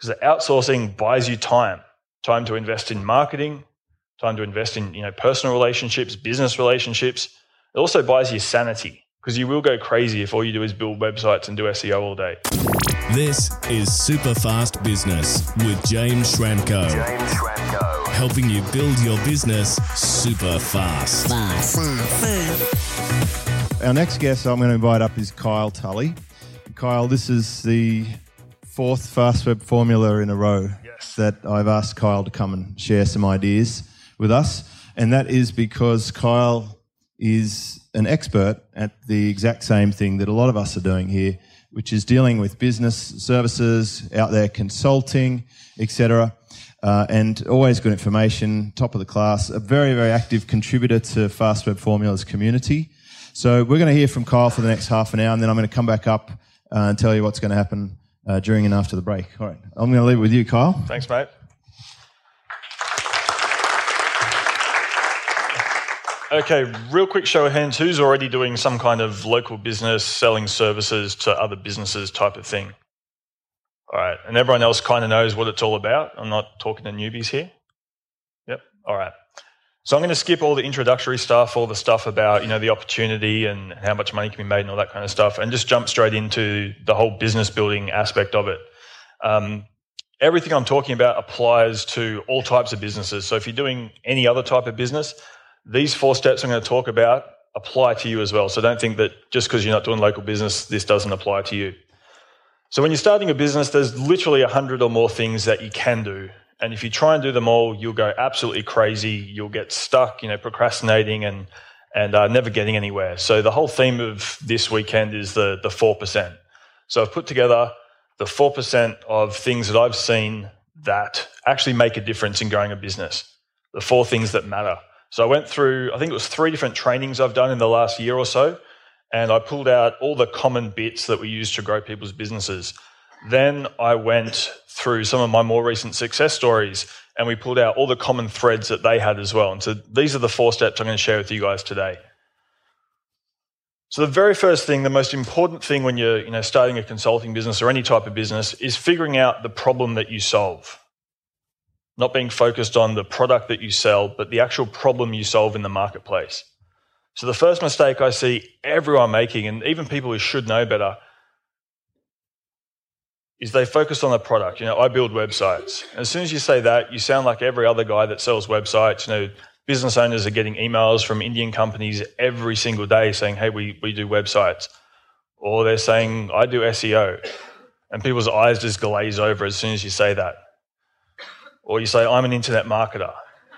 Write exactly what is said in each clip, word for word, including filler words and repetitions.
Because outsourcing buys you time, time to invest in marketing, time to invest in, you know, personal relationships, business relationships. It also buys you sanity, because you will go crazy if all you do is build websites and do S E O all day. This is Super Fast Business with James Schramko. James Schramko. Helping you build your business super fast. Fast. Fast. Our next guest I'm going to invite up is Kyle Tully. Kyle, this is the fourth Fast Web formula in a row yes. that I've asked Kyle to come and share some ideas with us. And that is because Kyle is an expert at the exact same thing that a lot of us are doing here, which is dealing with business services, out there consulting, et cetera. Uh, and always good information, top of the class, a very, very active contributor to Fast Web Formulas community. So we're going to hear from Kyle for the next half an hour, and then I'm going to come back up uh, and tell you what's going to happen uh, during and after the break. All right, I'm going to leave it with you, Kyle. Thanks, mate. Okay, real quick show of hands. Who's already doing some kind of local business, selling services to other businesses type of thing? All right, and everyone else kind of knows what it's all about. I'm not talking to newbies here. Yep, all right. So I'm going to skip all the introductory stuff, all the stuff about, you know, the opportunity and how much money can be made and all that kind of stuff, and just jump straight into the whole business building aspect of it. Um, everything I'm talking about applies to all types of businesses. So if you're doing any other type of business, these four steps I'm going to talk about apply to you as well. So don't think that just because you're not doing local business, this doesn't apply to you. So when you're starting a business, there's literally a hundred or more things that you can do. And if you try and do them all, you'll go absolutely crazy. You'll get stuck, you know, procrastinating and and uh, never getting anywhere. So the whole theme of this weekend is the the four percent. So I've put together the four percent of things that I've seen that actually make a difference in growing a business. The four things that matter. So I went through, I think it was three different trainings I've done in the last year or so, and I pulled out all the common bits that we use to grow people's businesses. Then I went through some of my more recent success stories, and we pulled out all the common threads that they had as well. And so these are the four steps I'm going to share with you guys today. So the very first thing, the most important thing when you're, you know, starting a consulting business or any type of business is figuring out the problem that you solve. Not being focused on the product that you sell, but the actual problem you solve in the marketplace. So the first mistake I see everyone making, and even people who should know better, is they focus on the product. You know, I build websites. And as soon as you say that, you sound like every other guy that sells websites. You know, business owners are getting emails from Indian companies every single day saying, hey, we, we do websites. Or they're saying, I do S E O. And people's eyes just glaze over as soon as you say that. Or you say, I'm an internet marketer.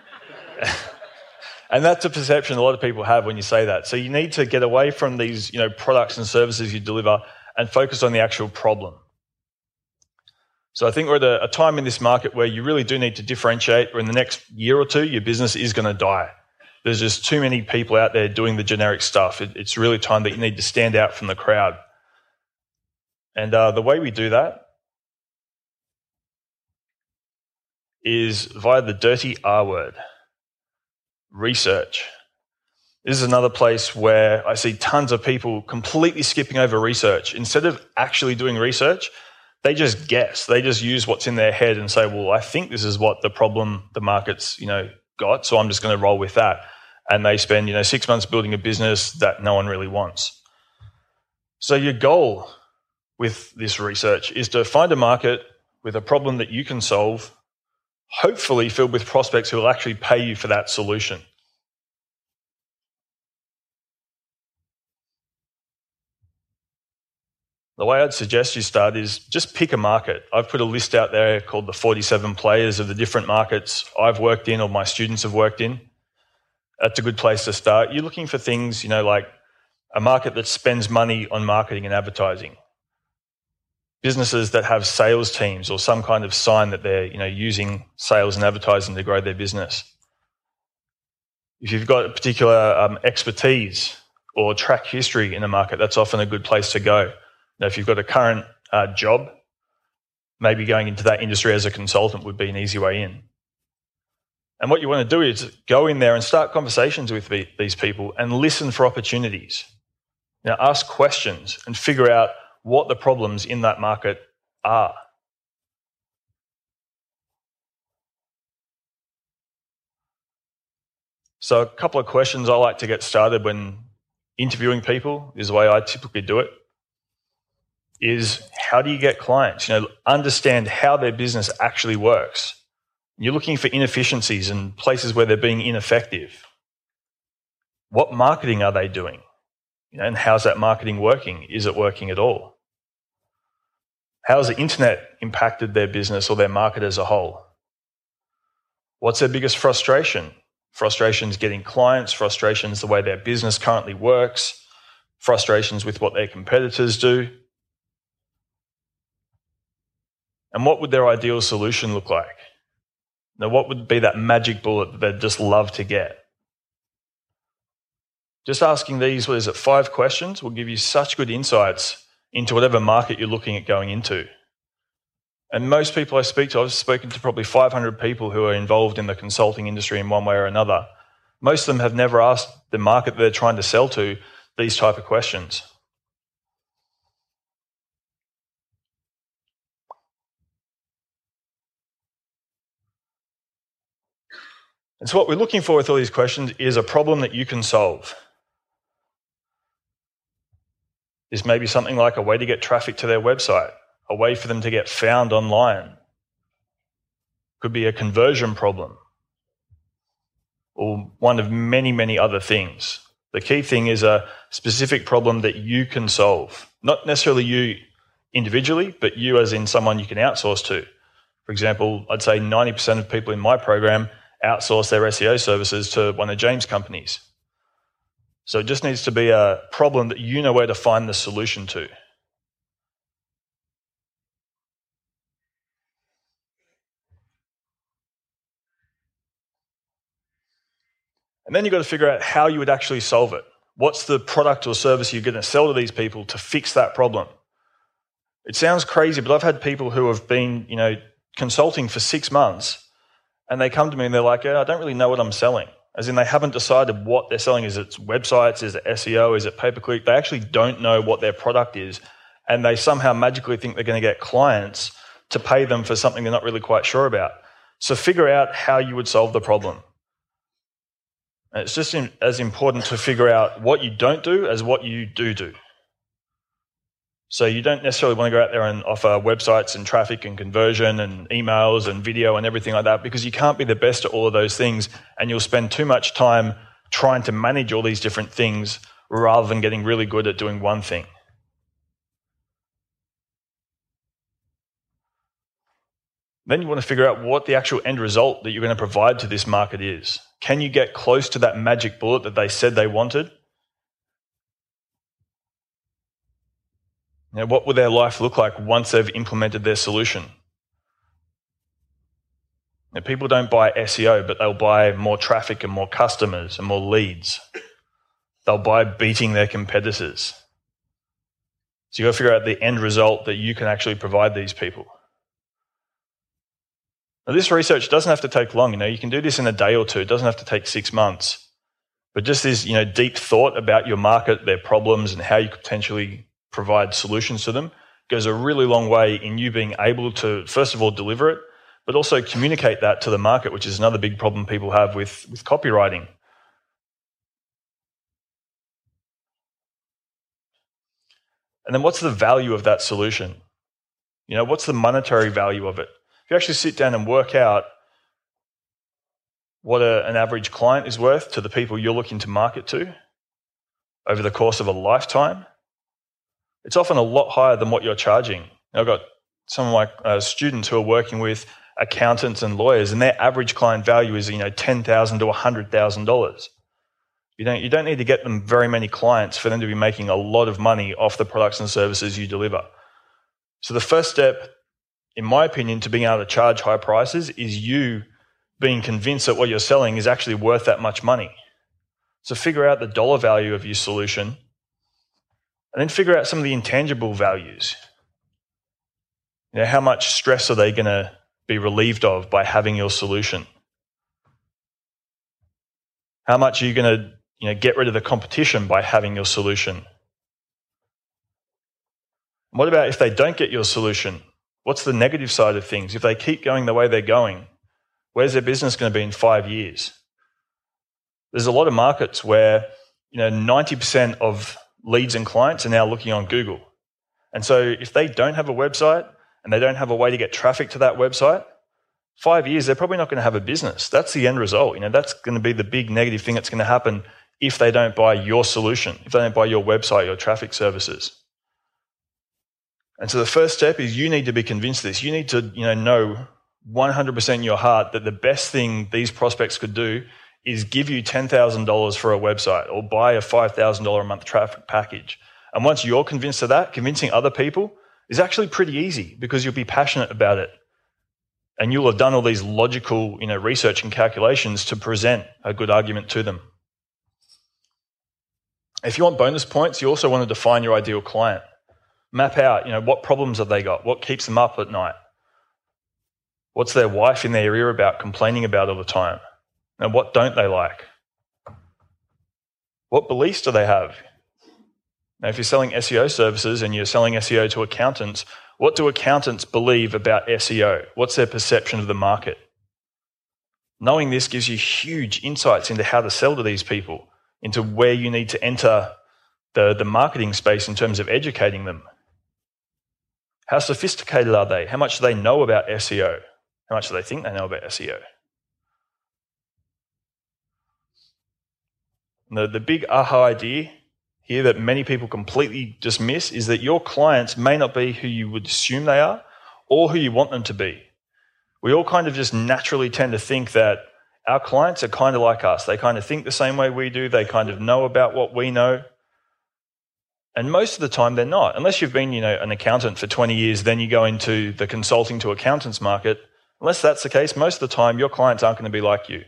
And that's a perception a lot of people have when you say that. So you need to get away from these, you know, products and services you deliver and focus on the actual problem. So I think we're at a, a time in this market where you really do need to differentiate, or in the next year or two, your business is going to die. There's just too many people out there doing the generic stuff. It, it's really time that you need to stand out from the crowd. And uh, the way we do that is via the dirty R word, research. This is another place where I see tons of people completely skipping over research. Instead of actually doing research, they just guess. They just use what's in their head and say, well, I think this is what the problem the market's, you know, got, so I'm just going to roll with that. And they spend, you know, six months building a business that no one really wants. So your goal with this research is to find a market with a problem that you can solve, hopefully filled with prospects who will actually pay you for that solution. The way I'd suggest you start is just pick a market. I've put a list out there called the forty-seven players of the different markets I've worked in or my students have worked in. That's a good place to start. You're looking for things, you know, like a market that spends money on marketing and advertising. Businesses that have sales teams or some kind of sign that they're, you know, using sales and advertising to grow their business. If you've got a particular um, expertise or track history in a market, that's often a good place to go. Now, if you've got a current uh, job, maybe going into that industry as a consultant would be an easy way in. And what you want to do is go in there and start conversations with these people and listen for opportunities. Now, ask questions and figure out what the problems in that market are. So a couple of questions I like to get started when interviewing people, is the way I typically do it, is how do you get clients? You know, understand how their business actually works. You're looking for inefficiencies and places where they're being ineffective. What marketing are they doing? You know, and how's that marketing working? Is it working at all? How has the internet impacted their business or their market as a whole? What's their biggest frustration? Frustrations getting clients, frustrations the way their business currently works, frustrations with what their competitors do. And what would their ideal solution look like? Now, what would be that magic bullet that they'd just love to get? Just asking these, what is it, five questions will give you such good insights into whatever market you're looking at going into. And most people I speak to, I've spoken to probably five hundred people who are involved in the consulting industry in one way or another. Most of them have never asked the market they're trying to sell to these type of questions. And so what we're looking for with all these questions is a problem that you can solve. This may be something like a way to get traffic to their website, a way for them to get found online. Could be a conversion problem, or one of many, many other things. The key thing is a specific problem that you can solve. Not necessarily you individually, but you as in someone you can outsource to. For example, I'd say ninety percent of people in my program outsource their S E O services to one of James' companies. So it just needs to be a problem that you know where to find the solution to. And then you've got to figure out how you would actually solve it. What's the product or service you're going to sell to these people to fix that problem? It sounds crazy, but I've had people who have been, you know, consulting for six months and they come to me and they're like, yeah, I don't really know what I'm selling. As in they haven't decided what they're selling. Is it websites? Is it S E O? Is it pay-per-click? They actually don't know what their product is, and they somehow magically think they're going to get clients to pay them for something they're not really quite sure about. So figure out how you would solve the problem. And it's just in, as important to figure out what you don't do as what you do do. So you don't necessarily want to go out there and offer websites and traffic and conversion and emails and video and everything like that, because you can't be the best at all of those things, and you'll spend too much time trying to manage all these different things rather than getting really good at doing one thing. Then you want to figure out what the actual end result that you're going to provide to this market is. Can you get close to that magic bullet that they said they wanted? Now, what will their life look like once they've implemented their solution? Now, people don't buy S E O, but they'll buy more traffic and more customers and more leads. They'll buy beating their competitors. So you've got to figure out the end result that you can actually provide these people. Now, this research doesn't have to take long. You know, you can do this in a day or two. It doesn't have to take six months. But just this, you know, deep thought about your market, their problems, and how you could potentially provide solutions to them goes a really long way in you being able to, first of all, deliver it, but also communicate that to the market, which is another big problem people have with, with copywriting. And then what's the value of that solution? You know, what's the monetary value of it? If you actually sit down and work out what a, an average client is worth to the people you're looking to market to over the course of a lifetime, it's often a lot higher than what you're charging. I've got some of my uh, students who are working with accountants and lawyers, and their average client value is, you know, ten thousand dollars to one hundred thousand dollars. You don't, you don't need to get them very many clients for them to be making a lot of money off the products and services you deliver. So the first step, in my opinion, to being able to charge high prices is you being convinced that what you're selling is actually worth that much money. So figure out the dollar value of your solution, and then figure out some of the intangible values. You know, how much stress are they going to be relieved of by having your solution? How much are you going to, you know, get rid of the competition by having your solution? What about if they don't get your solution? What's the negative side of things? If they keep going the way they're going, where's their business going to be in five years? There's a lot of markets where, you know, ninety percent of leads and clients are now looking on Google. And so if they don't have a website and they don't have a way to get traffic to that website, five years, they're probably not going to have a business. That's the end result. You know, that's going to be the big negative thing that's going to happen if they don't buy your solution, if they don't buy your website, your traffic services. And so the first step is you need to be convinced of this. You need to, you know, know one hundred percent in your heart that the best thing these prospects could do is give you ten thousand dollars for a website or buy a five thousand dollars a month traffic package. And once you're convinced of that, convincing other people is actually pretty easy because you'll be passionate about it. And you'll have done all these logical, you know, research and calculations to present a good argument to them. If you want bonus points, you also want to define your ideal client. Map out, you know, what problems have they got? What keeps them up at night? What's their wife in their ear about, complaining about all the time? And what don't they like? What beliefs do they have? Now, if you're selling S E O services and you're selling S E O to accountants, what do accountants believe about S E O? What's their perception of the market? Knowing this gives you huge insights into how to sell to these people, into where you need to enter the, the marketing space in terms of educating them. How sophisticated are they? How much do they know about S E O? How much do they think they know about S E O? The, the big aha idea here that many people completely dismiss is that your clients may not be who you would assume they are or who you want them to be. We all kind of just naturally tend to think that our clients are kind of like us. They kind of think the same way we do. They kind of know about what we know. And most of the time they're not. Unless you've been, you know, an accountant for twenty years, then you go into the consulting to accountants market. Unless that's the case, most of the time your clients aren't going to be like you.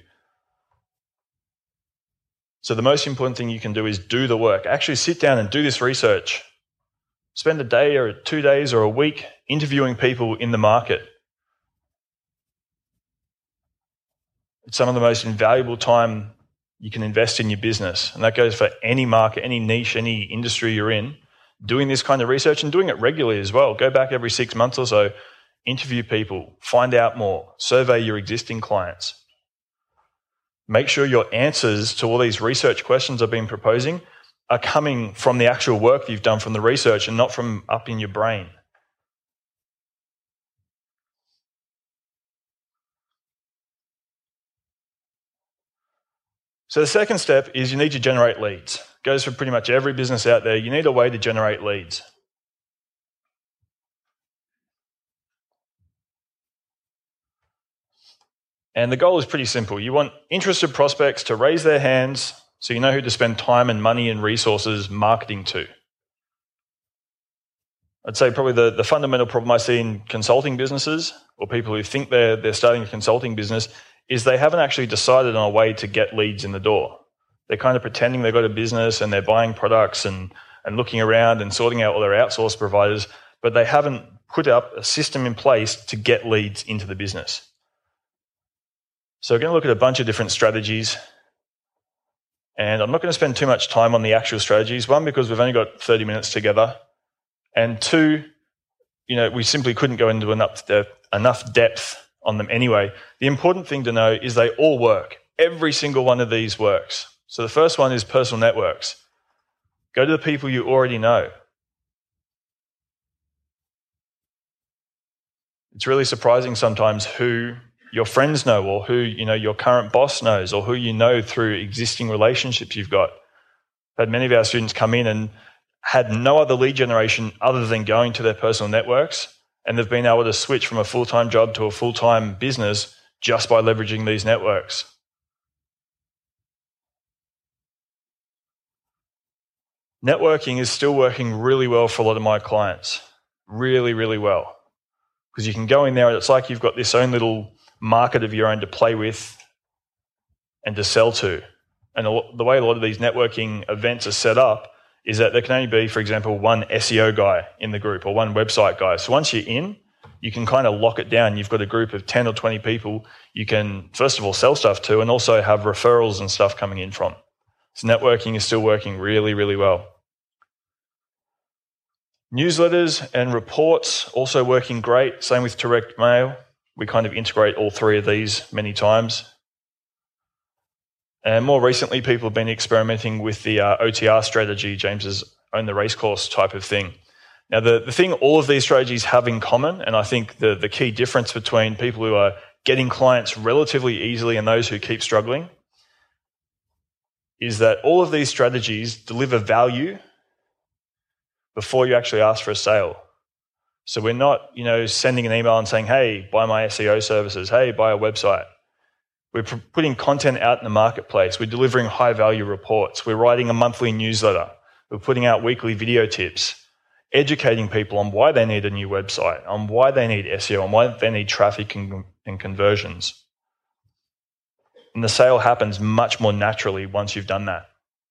So the most important thing you can do is do the work. Actually sit down and do this research. Spend a day or two days or a week interviewing people in the market. It's some of the most invaluable time you can invest in your business. And that goes for any market, any niche, any industry you're in. Doing this kind of research and doing it regularly as well. Go back every six months or so, interview people, find out more, survey your existing clients. Make sure your answers to all these research questions I've been proposing are coming from the actual work that you've done from the research and not from up in your brain. So the second step is you need to generate leads. It goes for pretty much every business out there. You need a way to generate leads. And the goal is pretty simple. You want interested prospects to raise their hands so you know who to spend time and money and resources marketing to. I'd say probably the, the fundamental problem I see in consulting businesses or people who think they're, they're starting a consulting business is they haven't actually decided on a way to get leads in the door. They're kind of pretending they've got a business and they're buying products and, and looking around and sorting out all their outsourced providers, but they haven't put up a system in place to get leads into the business. So we're going to look at a bunch of different strategies, and I'm not going to spend too much time on the actual strategies. One, because we've only got thirty minutes together, and two, you know, we simply couldn't go into enough depth, enough depth on them anyway. The important thing to know is they all work. Every single one of these works. So the first one is personal networks. Go to the people you already know. It's really surprising sometimes who your friends know or who, you know, your current boss knows or who you know through existing relationships you've got. I've had many of our students come in and had no other lead generation other than going to their personal networks, and they've been able to switch from a full-time job to a full-time business just by leveraging these networks. Networking is still working really well for a lot of my clients. Really, really well. Because you can go in there and it's like you've got this own little market of your own to play with and to sell to. And the way a lot of these networking events are set up is that there can only be, for example, one S E O guy in the group or one website guy. So once you're in, you can kind of lock it down. You've got a group of ten or twenty people you can, first of all, sell stuff to and also have referrals and stuff coming in from. So networking is still working really, really well. Newsletters and reports also working great. Same with direct mail. We kind of integrate all three of these many times. And more recently, people have been experimenting with the uh, O T R strategy, James's own the racecourse type of thing. Now, the, the thing all of these strategies have in common, and I think the, the key difference between people who are getting clients relatively easily and those who keep struggling, is that all of these strategies deliver value before you actually ask for a sale. So we're not, you know, sending an email and saying, hey, buy my S E O services, hey, buy a website. We're putting content out in the marketplace. We're delivering high-value reports. We're writing a monthly newsletter. We're putting out weekly video tips, educating people on why they need a new website, on why they need S E O, on why they need traffic and, and conversions. And the sale happens much more naturally once you've done that.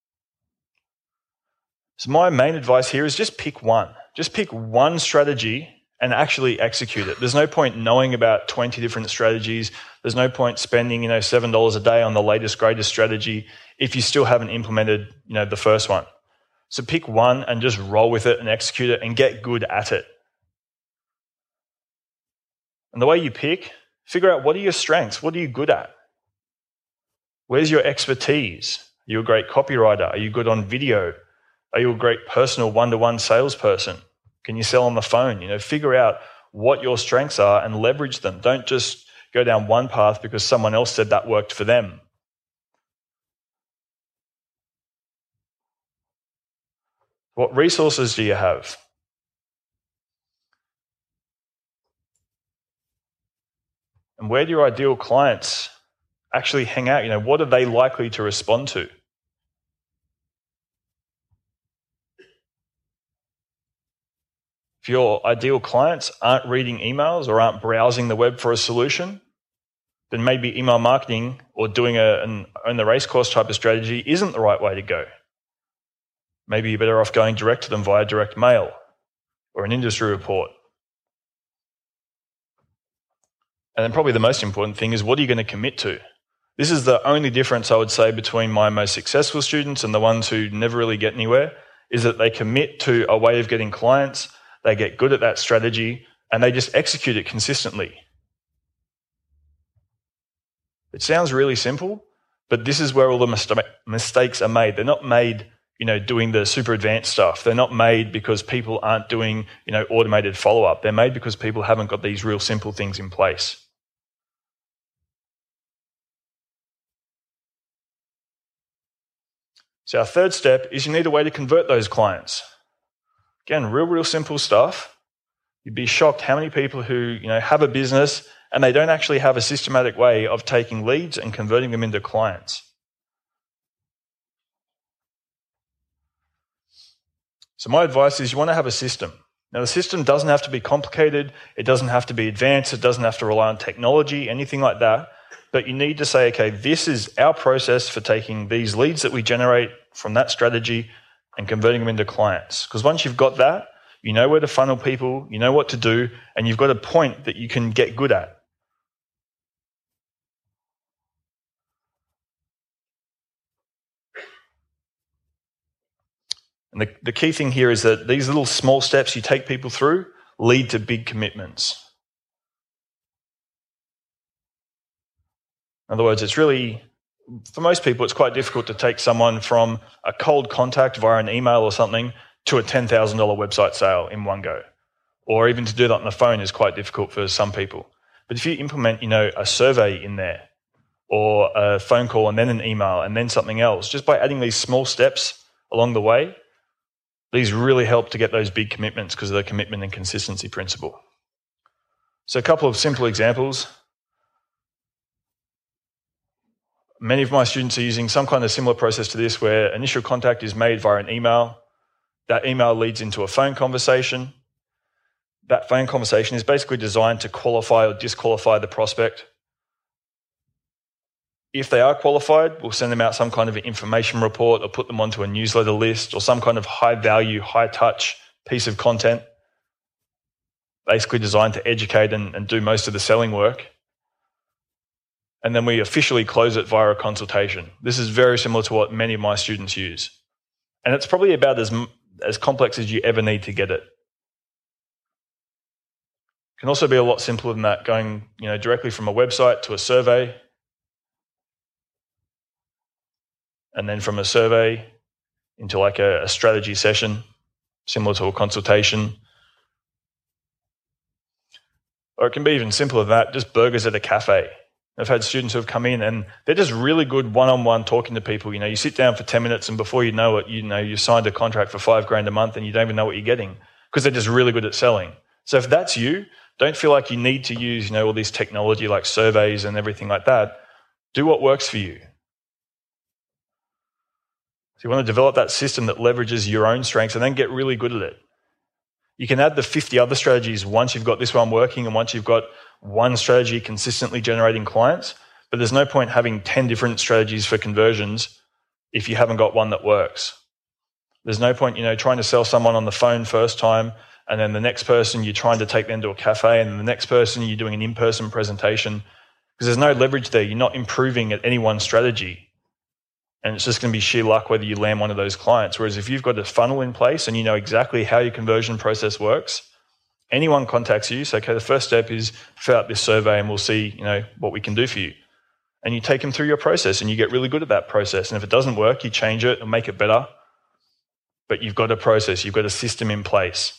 So my main advice here is just pick one. Just pick one strategy and actually execute it. There's no point knowing about twenty different strategies. There's no point spending, you know, seven dollars a day on the latest, greatest strategy if you still haven't implemented, you know, the first one. So pick one and just roll with it and execute it and get good at it. And the way you pick, figure out what are your strengths? What are you good at? Where's your expertise? Are you a great copywriter? Are you good on video? Are you a great personal one-to-one salesperson? Can you sell on the phone? You know, figure out what your strengths are and leverage them. Don't just go down one path because someone else said that worked for them. What resources do you have? And where do your ideal clients actually hang out? You know, what are they likely to respond to? If your ideal clients aren't reading emails or aren't browsing the web for a solution, then maybe email marketing or doing a, an own the racecourse type of strategy isn't the right way to go. Maybe you're better off going direct to them via direct mail or an industry report. And then probably the most important thing is, what are you going to commit to? This is the only difference I would say between my most successful students and the ones who never really get anywhere, is that they commit to a way of getting clients, they get good at that strategy, and they just execute it consistently. It sounds really simple, but this is where all the mist- mistakes are made. They're not made, you know, doing the super advanced stuff. They're not made because people aren't doing, you know, automated follow-up. They're made because people haven't got these real simple things in place. So our third step is you need a way to convert those clients. Again, real, real simple stuff. You'd be shocked how many people who, you know, have a business and they don't actually have a systematic way of taking leads and converting them into clients. So my advice is you want to have a system. Now, the system doesn't have to be complicated. It doesn't have to be advanced. It doesn't have to rely on technology, anything like that. But you need to say, okay, this is our process for taking these leads that we generate from that strategy and converting them into clients. Because once you've got that, you know where to funnel people, you know what to do, and you've got a point that you can get good at. And the, the key thing here is that these little small steps you take people through lead to big commitments. In other words, it's really, for most people, it's quite difficult to take someone from a cold contact via an email or something to a ten thousand dollars website sale in one go. Or even to do that on the phone is quite difficult for some people. But if you implement, you know, a survey in there, or a phone call and then an email and then something else, just by adding these small steps along the way, these really help to get those big commitments because of the commitment and consistency principle. So a couple of simple examples. Many of my students are using some kind of similar process to this, where initial contact is made via an email. That email leads into a phone conversation. That phone conversation is basically designed to qualify or disqualify the prospect. If they are qualified, we'll send them out some kind of an information report or put them onto a newsletter list or some kind of high-value, high-touch piece of content, basically designed to educate and, and do most of the selling work. And then we officially close it via a consultation. This is very similar to what many of my students use. And it's probably about as, as complex as you ever need to get it. It can also be a lot simpler than that, going, you know, directly from a website to a survey. and then from a survey into like a, a strategy session, similar to a consultation. Or it can be even simpler than that, just burgers at a cafe. I've had students who have come in and they're just really good one-on-one talking to people. You know, you sit down for ten minutes and before you know it, you know, you signed a contract for five grand a month and you don't even know what you're getting because they're just really good at selling. So if that's you, don't feel like you need to use, you know, all this technology like surveys and everything like that. Do what works for you. So you want to develop that system that leverages your own strengths and then get really good at it. You can add the fifty other strategies once you've got this one working and once you've got one strategy consistently generating clients, but there's no point having ten different strategies for conversions if you haven't got one that works. There's no point, you know, trying to sell someone on the phone first time and then the next person you're trying to take them to a cafe and then the next person you're doing an in-person presentation because there's no leverage there. You're not improving at any one strategy. And it's just going to be sheer luck whether you land one of those clients. Whereas if you've got a funnel in place and you know exactly how your conversion process works, anyone contacts you, say, okay, the first step is fill out this survey and we'll see, you know, what we can do for you. And you take them through your process and you get really good at that process. And if it doesn't work, you change it and make it better. But you've got a process, you've got a system in place.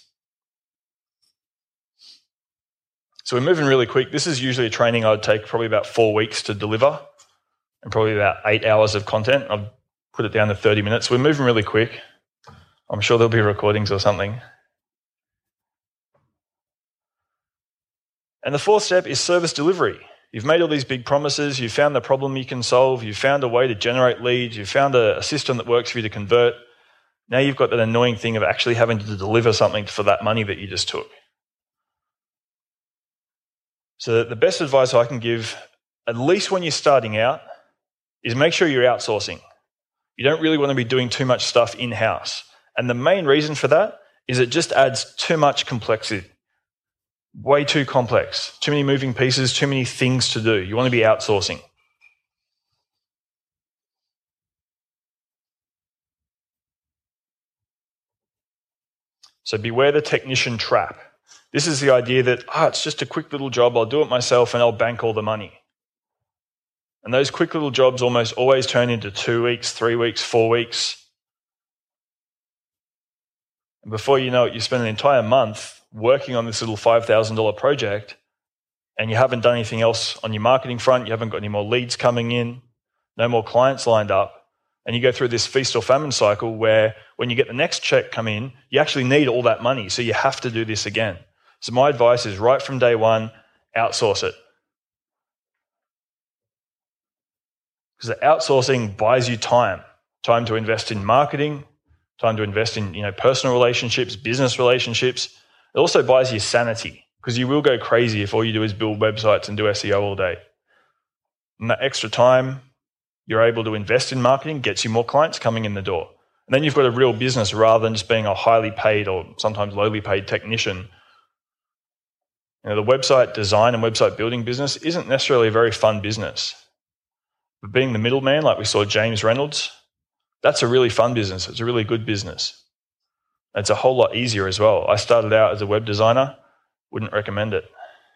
So we're moving really quick. This is usually a training I'd take probably about four weeks to deliver. And probably about eight hours of content. I've put it down to thirty minutes. We're moving really quick. I'm sure there'll be recordings or something. And the fourth step is service delivery. You've made all these big promises. You've found the problem you can solve. You've found a way to generate leads. You've found a, a system that works for you to convert. Now you've got that annoying thing of actually having to deliver something for that money that you just took. So the best advice I can give, at least when you're starting out, is make sure you're outsourcing. You don't really want to be doing too much stuff in-house. And the main reason for that is it just adds too much complexity. Way too complex. Too many moving pieces, too many things to do. You want to be outsourcing. So beware the technician trap. This is the idea that, ah, oh, it's just a quick little job, I'll do it myself and I'll bank all the money. And those quick little jobs almost always turn into two weeks, three weeks, four weeks. And before you know it, you spend an entire month working on this little five thousand dollars project and you haven't done anything else on your marketing front, you haven't got any more leads coming in, no more clients lined up, and you go through this feast or famine cycle where when you get the next check come in, you actually need all that money, so you have to do this again. So my advice is right from day one, outsource it. Because the outsourcing buys you time, time to invest in marketing, time to invest in, you know, personal relationships, business relationships. It also buys you sanity because you will go crazy if all you do is build websites and do S E O all day. And that extra time you're able to invest in marketing gets you more clients coming in the door. And then you've got a real business rather than just being a highly paid or sometimes lowly paid technician. You know, the website design and website building business isn't necessarily a very fun business. But being the middleman, like we saw James Reynolds, that's a really fun business. It's a really good business. It's a whole lot easier as well. I started out as a web designer, wouldn't recommend it.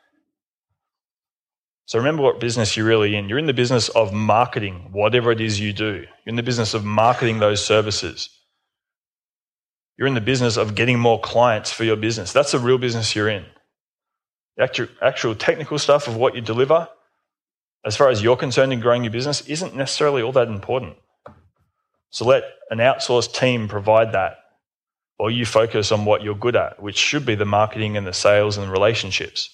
So remember what business you're really in. You're in the business of marketing, whatever it is you do. You're in the business of marketing those services. You're in the business of getting more clients for your business. That's the real business you're in. The actual, actual technical stuff of what you deliver, as far as you're concerned in growing your business, isn't necessarily all that important. So let an outsourced team provide that, while you focus on what you're good at, which should be the marketing and the sales and the relationships.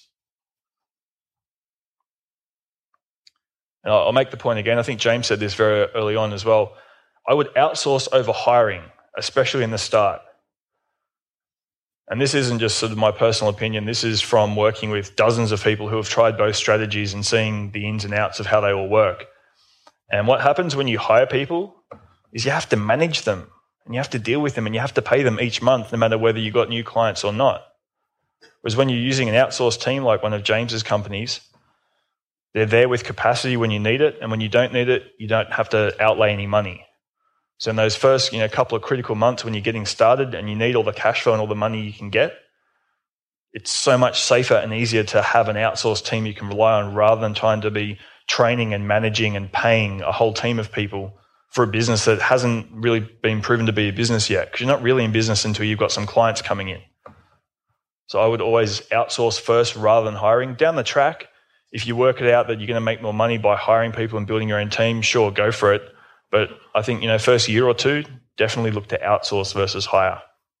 And I'll make the point again, I think James said this very early on as well. I would outsource over hiring, especially in the start. And this isn't just sort of my personal opinion. This is from working with dozens of people who have tried both strategies and seeing the ins and outs of how they all work. And what happens when you hire people is you have to manage them and you have to deal with them and you have to pay them each month no matter whether you got new clients or not. Whereas when you're using an outsourced team like one of James's companies, they're there with capacity when you need it, and when you don't need it, you don't have to outlay any money. So in those first, you know, couple of critical months when you're getting started and you need all the cash flow and all the money you can get, it's so much safer and easier to have an outsourced team you can rely on rather than trying to be training and managing and paying a whole team of people for a business that hasn't really been proven to be a business yet, because you're not really in business until you've got some clients coming in. So I would always outsource first rather than hiring. Down the track, if you work it out that you're going to make more money by hiring people and building your own team, sure, go for it. But I think, you know, first year or two, definitely look to outsource versus hire.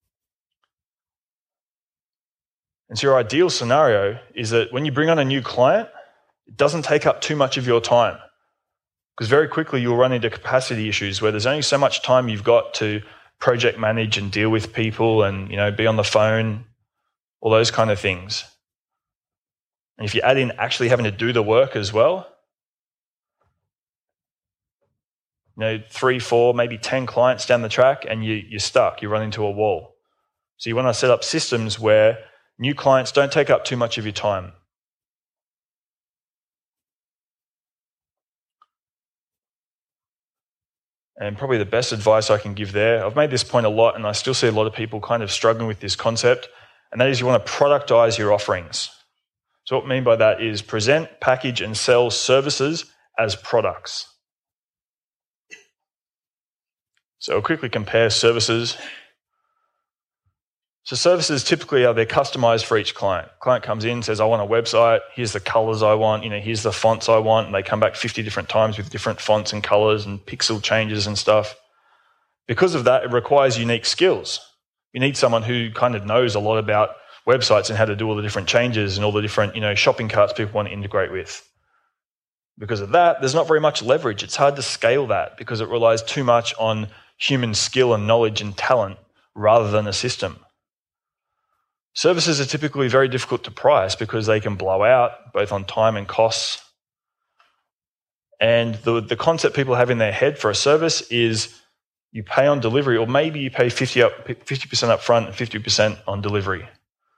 And so your ideal scenario is that when you bring on a new client, it doesn't take up too much of your time, because very quickly you'll run into capacity issues where there's only so much time you've got to project manage and deal with people and, you know, be on the phone, all those kind of things. And if you add in actually having to do the work as well, you know, three, four, maybe ten clients down the track and you, you're stuck, you run into a wall. So you want to set up systems where new clients don't take up too much of your time. And probably the best advice I can give there, I've made this point a lot and I still see a lot of people kind of struggling with this concept, and that is you want to productize your offerings. So what I mean by that is present, package, and sell services as products. So I'll quickly compare services. So services typically are they're customized for each client. Client comes in, says, I want a website, here's the colors I want, you know, here's the fonts I want, and they come back fifty different times with different fonts and colors and pixel changes and stuff. Because of that, it requires unique skills. You need someone who kind of knows a lot about websites and how to do all the different changes and all the different, you know, shopping carts people want to integrate with. Because of that, there's not very much leverage. It's hard to scale that because it relies too much on human skill and knowledge and talent rather than a system. Services are typically very difficult to price because they can blow out both on time and costs. And the, the concept people have in their head for a service is you pay on delivery, or maybe you pay fifty up, fifty percent up front and fifty percent on delivery.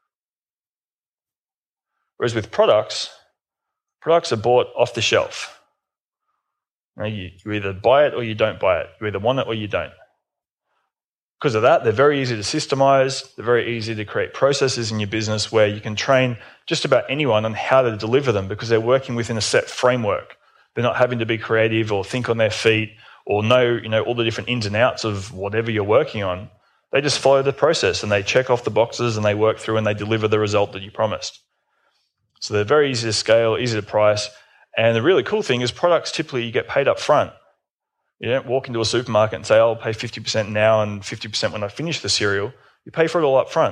Whereas with products, products are bought off the shelf. You, know, you, you either buy it or you don't buy it. You either want it or you don't. Because of that, they're very easy to systemize. They're very easy to create processes in your business where you can train just about anyone on how to deliver them because they're working within a set framework. They're not having to be creative or think on their feet or know, you know, all the different ins and outs of whatever you're working on. They just follow the process and they check off the boxes and they work through and they deliver the result that you promised. So they're very easy to scale, easy to price. And the really cool thing is products typically you get paid up front. You don't walk into a supermarket and say, oh, I'll pay fifty percent now and fifty percent when I finish the cereal. You pay for it all up front.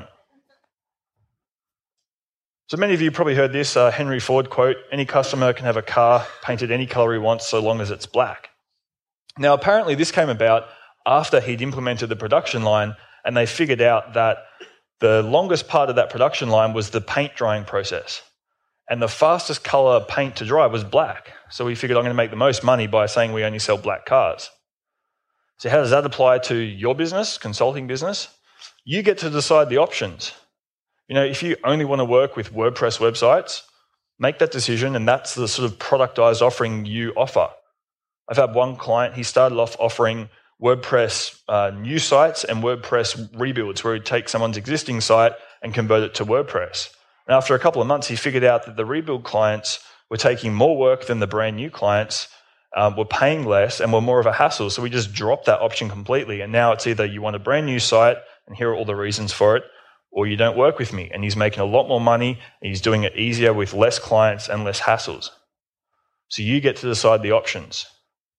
So many of you probably heard this uh, Henry Ford quote, any customer can have a car painted any colour he wants so long as it's black. Now, apparently this came about after he'd implemented the production line and they figured out that the longest part of that production line was the paint drying process. And the fastest colour paint to dry was black. So we figured I'm going to make the most money by saying we only sell black cars. So how does that apply to your business, consulting business? You get to decide the options. You know, if you only want to work with WordPress websites, make that decision and that's the sort of productized offering you offer. I've had one client, he started off offering WordPress uh, new sites and WordPress rebuilds where he'd take someone's existing site and convert it to WordPress. And after a couple of months, he figured out that the rebuild clients were taking more work than the brand new clients, um, were paying less and were more of a hassle. So we just dropped that option completely. And now it's either you want a brand new site, and here are all the reasons for it, or you don't work with me. And he's making a lot more money, and he's doing it easier with less clients and less hassles. So you get to decide the options.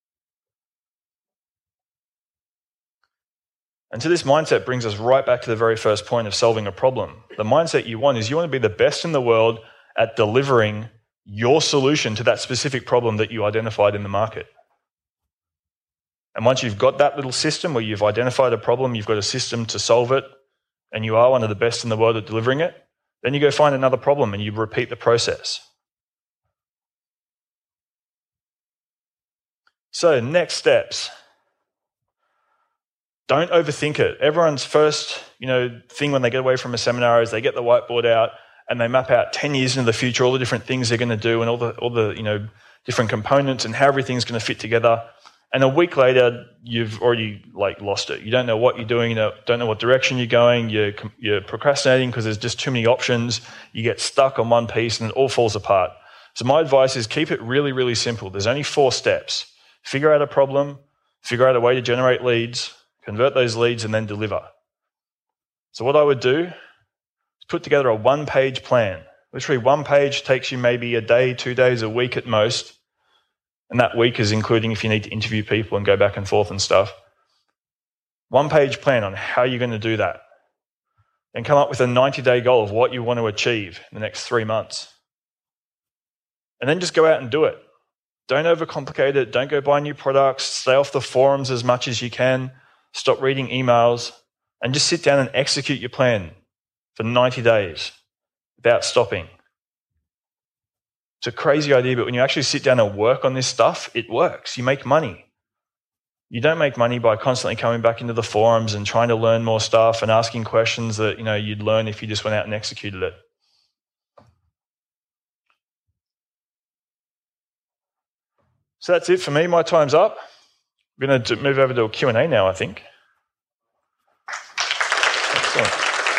And so this mindset brings us right back to the very first point of solving a problem. The mindset you want is you want to be the best in the world at delivering your solution to that specific problem that you identified in the market. And once you've got that little system where you've identified a problem, you've got a system to solve it, and you are one of the best in the world at delivering it, then you go find another problem and you repeat the process. So next steps. Don't overthink it. Everyone's first, you know, thing when they get away from a seminar is they get the whiteboard out and they map out ten years into the future, all the different things they're going to do and all the, all the, you know, different components and how everything's going to fit together. And a week later, you've already like lost it. You don't know what you're doing. You don't know what direction you're going. You're, you're procrastinating because there's just too many options. You get stuck on one piece and it all falls apart. So my advice is keep it really, really simple. There's only four steps. Figure out a problem, figure out a way to generate leads, convert those leads, and then deliver. So what I would do is put together a one-page plan. Literally one page takes you maybe a day, two days, a week at most. And that week is including if you need to interview people and go back and forth and stuff. One-page plan on how you're going to do that. And come up with a ninety-day goal of what you want to achieve in the next three months. And then just go out and do it. Don't overcomplicate it. Don't go buy new products. Stay off the forums as much as you can. Stop reading emails. And just sit down and execute your plan for ninety days without stopping. It's a crazy idea, but when you actually sit down and work on this stuff, it works. You make money. You don't make money by constantly coming back into the forums and trying to learn more stuff and asking questions that, you know, you'd learn if you just went out and executed it. So that's it for me. My time's up. We're going to move over to a Q and A now, I think. Excellent.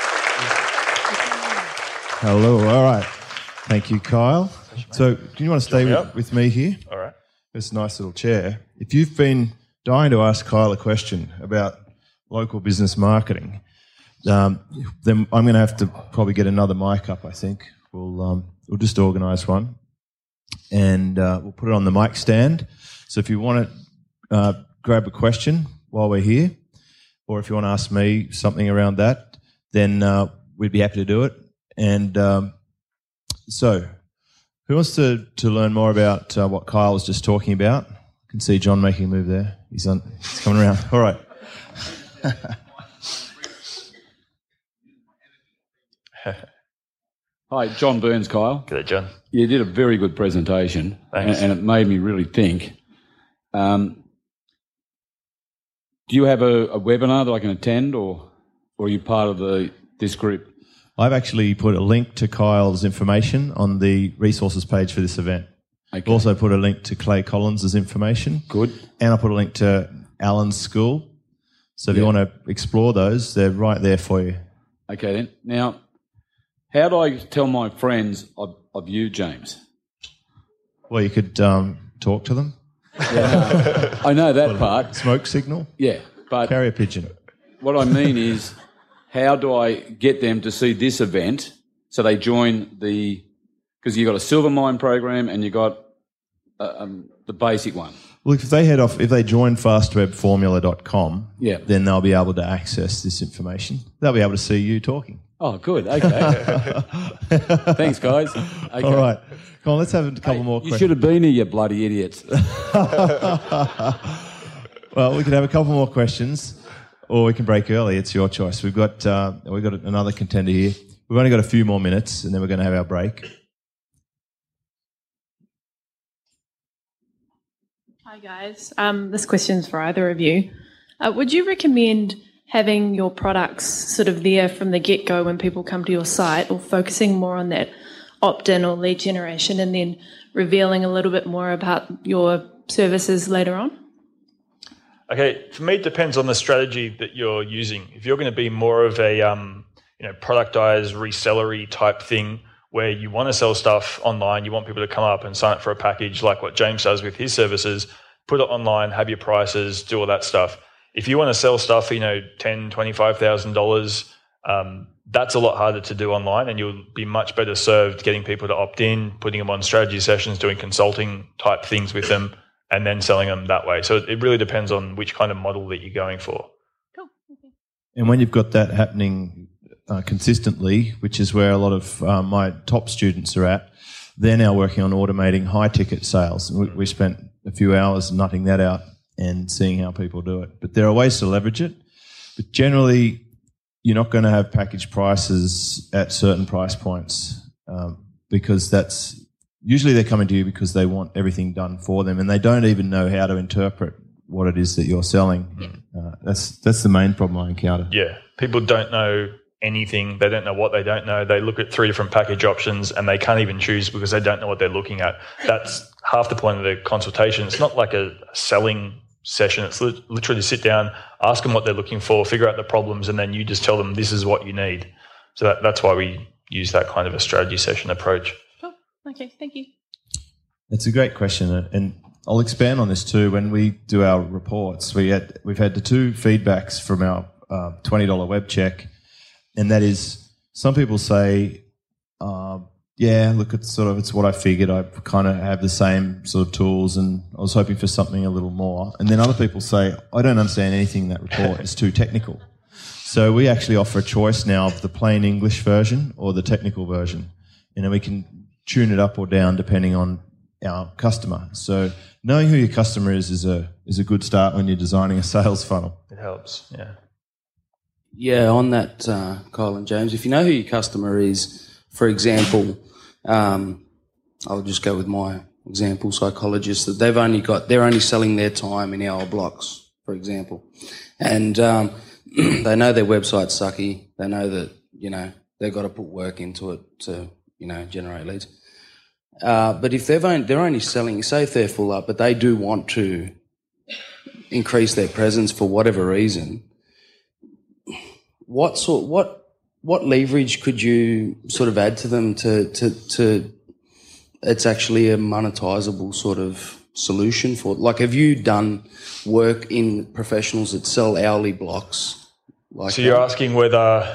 Hello. All right. Thank you, Kyle. So do you want to stay with, with me here? All right. This nice little chair. If you've been dying to ask Kyle a question about local business marketing, um, then I'm going to have to probably get another mic up, I think. We'll, um, we'll just organise one. And uh, we'll put it on the mic stand. So if you want to uh, grab a question while we're here, or if you want to ask me something around that, then uh, we'd be happy to do it. And um, so who wants to, to learn more about uh, what Kyle was just talking about? I can see John making a move there. He's, on, he's coming around. All right. Hi, John Burns, Kyle. G'day, John. You did a very good presentation, and, Thanks. and it made me really think. Um, do you have a, a webinar that I can attend, or, or are you part of the this group? I've actually put a link to Kyle's information on the resources page for this event. Okay. I've also put a link to Clay Collins' information. Good. And I put a link to Alan's school. So if Yeah. you want to explore those, they're right there for you. Okay, then. Now, how do I tell my friends of, of you, James? Well, you could um, talk to them. Yeah, I know that part. Smoke signal. Yeah, but Carrier pigeon. what I mean is, how do I get them to see this event so they join the... Because you've got a silver mine program and you've got uh, um, the basic one. Well, if they head off, if they join fast web formula dot com, Yeah. then they'll be able to access this information. They'll be able to see you talking. Oh, good. Okay. Thanks, guys. Okay. All right. Come on, let's have a couple Hey, more you questions. should have been here, you bloody idiots. Well, we can have a couple more questions, or we can break early. It's your choice. We've got uh, we've got another contender here. We've only got a few more minutes, and then we're going to have our break. Hi guys, um, this question's for either of you. Uh, would you recommend having your products sort of there from the get-go when people come to your site, or focusing more on that opt-in or lead generation and then revealing a little bit more about your services later on? Okay, for me, it depends on the strategy that you're using. If you're going to be more of a um, you know, productized, resellery type thing, where you want to sell stuff online, you want people to come up and sign up for a package like what James does with his services, put it online, have your prices, do all that stuff. If you want to sell stuff, you know, ten thousand dollars, twenty-five thousand dollars, um, that's a lot harder to do online, and you'll be much better served getting people to opt in, putting them on strategy sessions, doing consulting type things with them, and then selling them that way. So it really depends on which kind of model that you're going for. Cool. Okay. And when you've got that happening uh, consistently, which is where a lot of uh, my top students are at, they're now working on automating high-ticket sales. And we, we spent a few hours nutting that out and seeing how people do it. But there are ways to leverage it. But generally, you're not going to have package prices at certain price points um, because that's usually they're coming to you because they want everything done for them, and they don't even know how to interpret what it is that you're selling. Uh, that's that's the main problem I encounter. Yeah, people don't know anything. They don't know what they don't know. They look at three different package options and they can't even choose because they don't know what they're looking at. That's half the point of the consultation. It's not like a selling session. It's li- literally sit down, ask them what they're looking for, figure out the problems, and then you just tell them this is what you need. So that, that's why we use that kind of a strategy session approach. Cool. Okay, thank you. It's a great question, and I'll expand on this too. When we do our reports, we had we've had the two feedbacks from our uh, twenty dollar web check, and that is some people say, uh, "Yeah, look, it's sort of it's what I figured. I kind of have the same sort of tools, and I was hoping for something a little more." And then other people say, "I don't understand anything in that report. It's too technical." So we actually offer a choice now of the plain English version or the technical version, and then we can tune it up or down depending on our customer. So knowing who your customer is is a is a good start when you're designing a sales funnel. It helps, yeah. Yeah, on that, uh, Kyle and James, if you know who your customer is, for example, um, I'll just go with my example, psychologists, that they've only got, they're only selling their time in hour blocks, for example. And um, they know their website's sucky. They know that, you know, they've got to put work into it to, you know, generate leads. Uh, but if they've only, they're only selling, say if they're full up, but they do want to increase their presence for whatever reason, what sort, what, what leverage could you sort of add to them to, to, to, it's actually a monetizable sort of solution for, like, have you done work in professionals that sell hourly blocks? Like so you're that? asking whether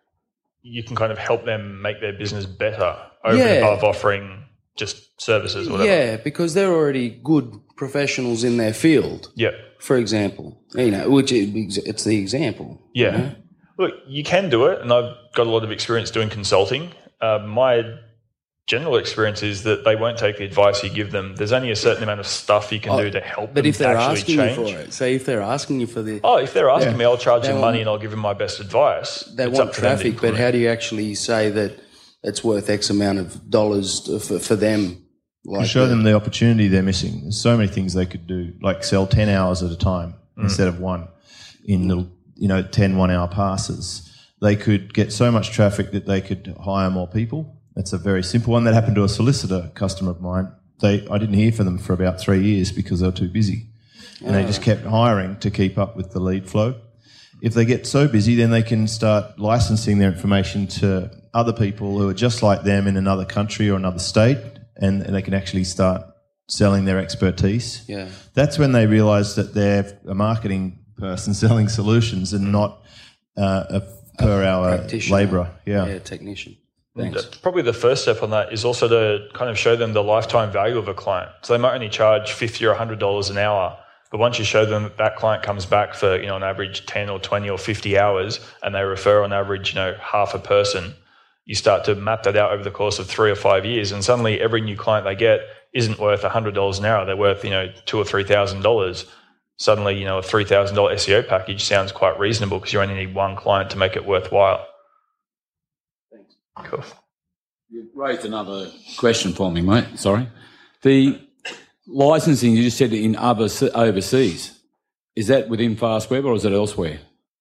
you can kind of help them make their business better over Yeah. and above offering just services or whatever. Yeah, because they're already good professionals in their field. Yeah. For example, you know, which is, it's the example. Yeah. You know? Look, you can do it, and I've got a lot of experience doing consulting. Uh, my general experience is that they won't take the advice you give them. There's only a certain amount of stuff you can Oh, do to help But them if they're actually asking change. you for it, say if they're asking you for the, Oh, if they're asking Yeah. me, I'll charge They them want- money and I'll give them my best advice. they It's want up to them to traffic, but implement. how do you actually say that it's worth X amount of dollars to, for, for them? Like Show that? them the opportunity they're missing. There's so many things they could do, like sell ten hours at a time instead of one in little, you know, ten one-hour passes. They could get so much traffic that they could hire more people. That's a very simple one. That happened to a solicitor customer of mine. They, I didn't hear from them for about three years because they were too busy. And they just kept hiring to keep up with the lead flow. If they get so busy, then they can start licensing their information to other people who are just like them in another country or another state, and, and they can actually start selling their expertise. Yeah. That's when they realise that they're a marketing person selling solutions and not uh, a per-hour Practitioner. labourer. Yeah. Yeah, technician. Thanks. That's probably the first step on that is also to kind of show them the lifetime value of a client. So they might only charge fifty or one hundred dollars an hour, but once you show them that that client comes back for, you know, on average ten or twenty or fifty hours and they refer on average, you know, half a person, you start to map that out over the course of three or five years, and suddenly every new client they get isn't worth one hundred dollars an hour. They're worth, you know, two thousand dollars or three thousand dollars. Suddenly, you know, a three thousand dollars S E O package sounds quite reasonable because you only need one client to make it worthwhile. Thanks. Cool. You raised another question for me, mate. Sorry. The licensing you just said in other overseas, is that within Fastweb or is it elsewhere?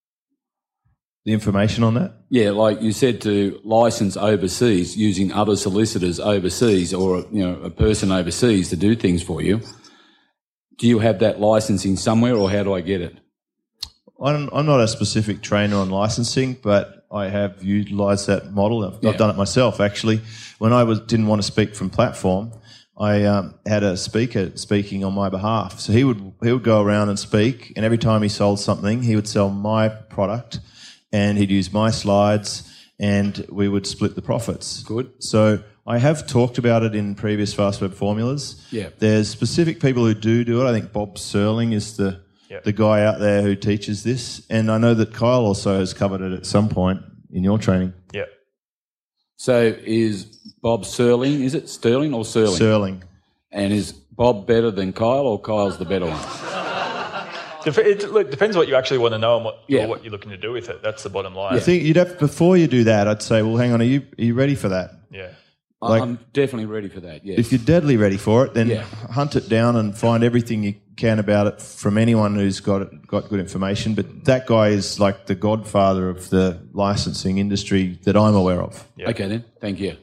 The information on that? Yeah, like you said, to license overseas using other solicitors overseas or, you know, a person overseas to do things for you. Do you have that licensing somewhere, or how do I get it? I'm, I'm not a specific trainer on licensing, but I have utilised that model. I've, Yeah. I've done it myself, actually. When I was didn't want to speak from platform, I um, had a speaker speaking on my behalf. So he would he would go around and speak, and every time he sold something, he would sell my product, and he'd use my slides, and we would split the profits. Good. So I have talked about it in previous Fastweb formulas. Yeah. There's specific people who do do it. I think Bob Serling is the Yep. the guy out there who teaches this, and I know that Kyle also has covered it at some point in your training. Yeah. So is Bob Serling, is it Sterling or Serling? Serling. And is Bob better than Kyle, or Kyle's the better one? Dep- It look, depends what you actually want to know and what, Yeah. or what you're looking to do with it. That's the bottom line. I think you'd have before you do that. I'd say, well, hang on, are you are you ready for that? Yeah. Like- I'm definitely ready for that, yes. If you're deadly ready for it, then Yeah. hunt it down and find everything you can about it from anyone who's got it, got good information. But that guy is like the godfather of the licensing industry that I'm aware of. Yeah. Okay then, thank you.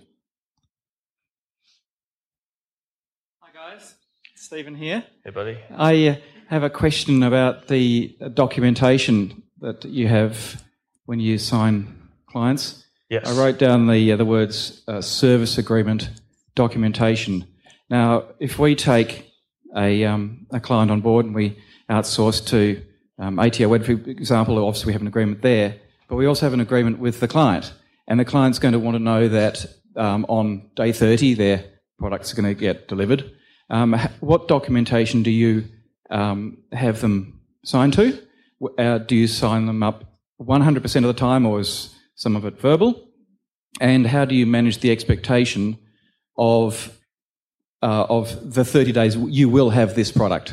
Hi guys, Stephen here. Hey, buddy. I uh, have a question about the documentation that you have when you sign clients. Yes. I wrote down the uh, the words uh, service agreement documentation. Now, if we take a, um, a client on board and we outsource to um, A T O Ed, for example. Obviously, we have an agreement there, but we also have an agreement with the client. And the client's going to want to know that um, on day thirty, their products are going to get delivered. Um, what documentation do you um, have them signed to? Uh, do you sign them up one hundred percent of the time, or is some of it verbal? And how do you manage the expectation of uh, of the thirty days you will have this product?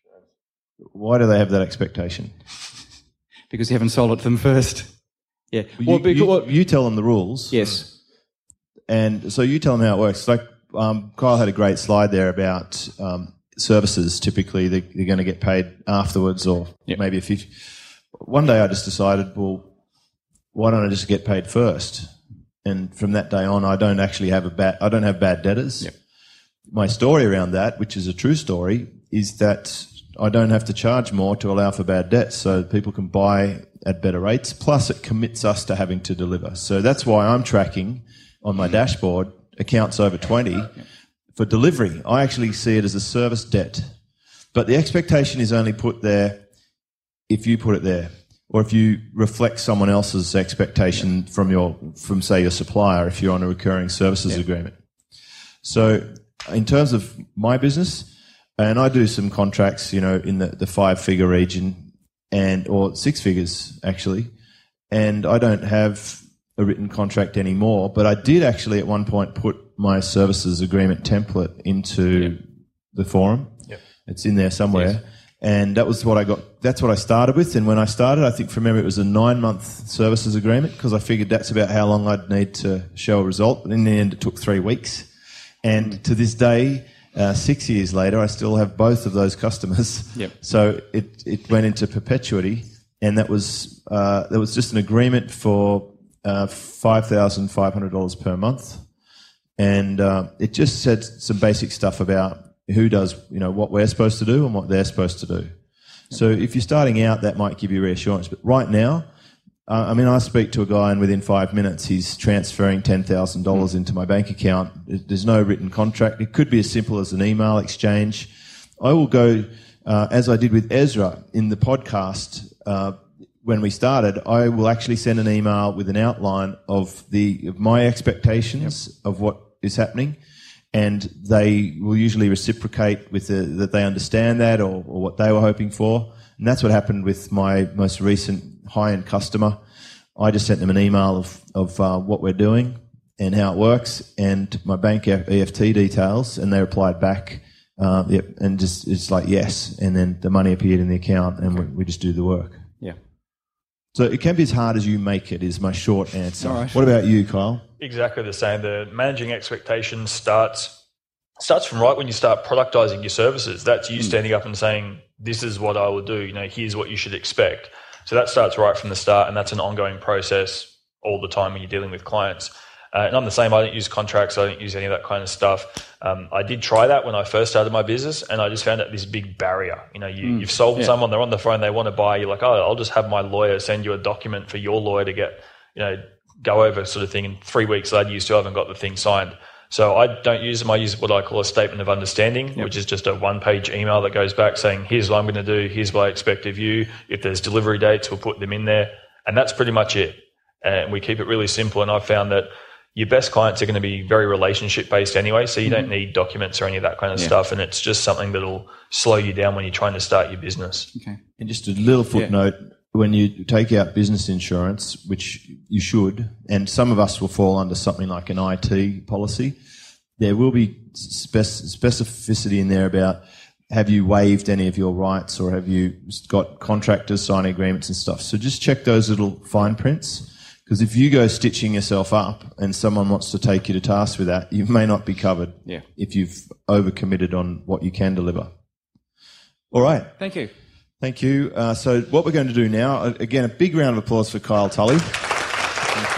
Why do they have that expectation? Because you haven't sold it to them first. Yeah. Well, well, you, because, you, well, you tell them the rules. yes. And so you tell them how it works. Like um, Kyle had a great slide there about um, services. Typically, they, they're going to get paid afterwards, or yep. maybe a few. One day I just decided, well, why don't I just get paid first? And from that day on, I don't actually have a bad. I don't have bad debtors. Yep. My story around that, which is a true story, is that I don't have to charge more to allow for bad debts, so people can buy at better rates. Plus, it commits us to having to deliver. So that's why I'm tracking on my dashboard accounts over twenty for delivery. I actually see it as a service debt, but the expectation is only put there if you put it there, or if you reflect someone else's expectation from your, from say your supplier, if you're on a recurring services yeah. agreement. So in terms of my business, and I do some contracts, you know, in the, the five figure region and, or six figures actually, and I don't have a written contract anymore, but I did actually at one point put my services agreement template into yep. the forum. Yep. It's in there somewhere. Yes. And that was what I got, that's what I started with. And when I started, I think from memory it was a nine month services agreement, because I figured that's about how long I'd need to show a result. But in the end, it took three weeks. And to this day, uh, six years later, I still have both of those customers. Yep. So it, it went into perpetuity. And that was, uh, that was just an agreement for Uh, five thousand five hundred dollars per month, and uh, it just said some basic stuff about who does, you know, what we're supposed to do and what they're supposed to do. So if you're starting out, that might give you reassurance. But right now, uh, I mean, I speak to a guy and within five minutes he's transferring ten thousand dollars into my bank account. There's no written contract. It could be as simple as an email exchange. I will go, uh, as I did with Ezra in the podcast, uh, when we started, I will actually send an email with an outline of the of my expectations yep. of what is happening, and they will usually reciprocate with the, that they understand that or, or what they were hoping for. And that's what happened with my most recent high-end customer. I just sent them an email of, of uh, what we're doing and how it works and my bank E F T details, and they replied back, uh, yep, and just it's like yes, and then the money appeared in the account, and we, we just do the work. Yeah. So it can be as hard as you make it, is my short answer. All right. What about you, Kyle? Exactly the same. The managing expectations starts starts from right when you start productizing your services. That's you mm. standing up and saying, this is what I will do. You know, here's what you should expect. So that starts right from the start, and that's an ongoing process all the time when you're dealing with clients. Uh, and I'm the same. I don't use contracts. I don't use any of that kind of stuff. Um, I did try that when I first started my business, and I just found it this big barrier. You know, you, mm, you've sold yeah. someone, they're on the phone, they want to buy. You're like, oh, I'll just have my lawyer send you a document for your lawyer to get, you know, go over sort of thing. And three weeks later, you still haven't got the thing signed. So I don't use them. I use what I call a statement of understanding, yep. which is just a one-page email that goes back saying, here's what I'm going to do. Here's what I expect of you. If there's delivery dates, we'll put them in there. And that's pretty much it. And we keep it really simple. And I've found that your best clients are going to be very relationship based anyway, so you mm-hmm. don't need documents or any of that kind of yeah. stuff, and it's just something that'll slow you down when you're trying to start your business. Okay. And just a little footnote, yeah. when you take out business insurance, which you should, and some of us will fall under something like an I T policy, there will be spec- specificity in there about have you waived any of your rights or have you got contractors signing agreements and stuff. So just check those little fine prints. Because if you go stitching yourself up and someone wants to take you to task with that, you may not be covered yeah. if you've overcommitted on what you can deliver. All right. Thank you. Thank you. Uh, so what we're going to do now, again, a big round of applause for Kyle Tully. Thank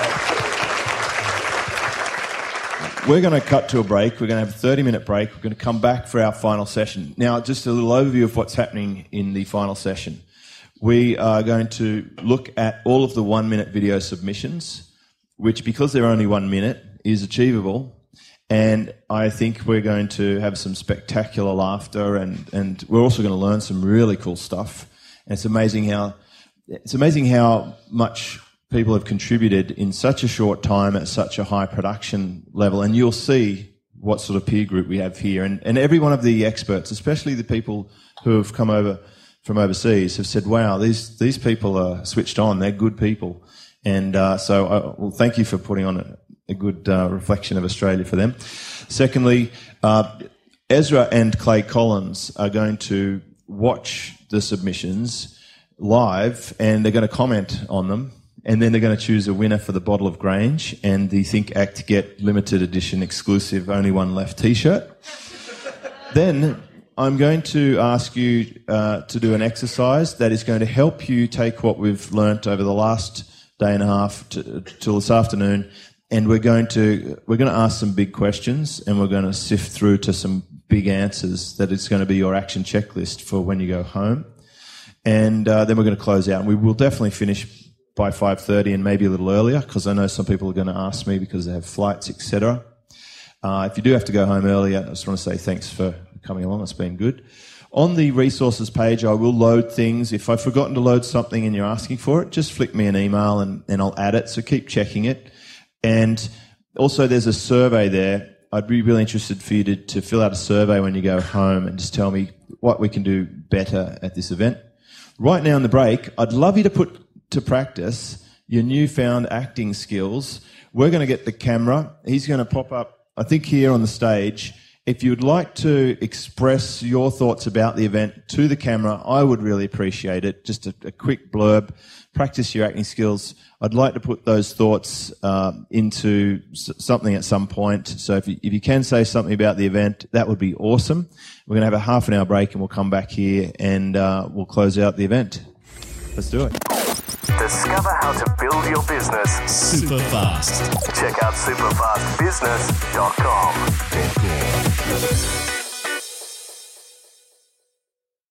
you. We're going to cut to a break. We're going to have a thirty-minute break. We're going to come back for our final session. Now, just a little overview of what's happening in the final session. We are going to look at all of the one-minute video submissions, which, because they're only one minute, is achievable. And I think we're going to have some spectacular laughter, and, and we're also going to learn some really cool stuff. And it's amazing how it's amazing how much people have contributed in such a short time at such a high production level. And you'll see what sort of peer group we have here. And, and every one of the experts, especially the people who have come over from overseas, have said, wow, these, these people are switched on. They're good people. And uh, so, I, well, thank you for putting on a, a good uh, reflection of Australia for them. Secondly, uh, Ezra and Clay Collins are going to watch the submissions live, and they're going to comment on them, and then they're going to choose a winner for the bottle of Grange and the Think Act Get limited edition exclusive only one left t-shirt. Then I'm going to ask you uh, to do an exercise that is going to help you take what we've learnt over the last day and a half to, till this afternoon, and we're going to we're going to ask some big questions, and we're going to sift through to some big answers that is going to be your action checklist for when you go home. And uh, then we're going to close out. And we will definitely finish by five thirty and maybe a little earlier, because I know some people are going to ask me because they have flights, et cetera. Uh, if you do have to go home earlier, I just want to say thanks for coming along. It's been good. On the resources page, I will load things. If I've forgotten to load something and you're asking for it, just flick me an email and, and I'll add it. So keep checking it. And also there's a survey there. I'd be really interested for you to, to fill out a survey when you go home and just tell me what we can do better at this event. Right now in the break, I'd love you to put to practice your newfound acting skills. We're going to get the camera. He's going to pop up, I think, here on the stage. If you'd like to express your thoughts about the event to the camera, I would really appreciate it. Just a, a quick blurb. Practice your acting skills. I'd like to put those thoughts uh, into s- something at some point. So if you, if you can say something about the event, that would be awesome. We're going to have a half an hour break and we'll come back here and uh, we'll close out the event. Let's do it. Discover how to build your business super fast. Check out super fast business dot com.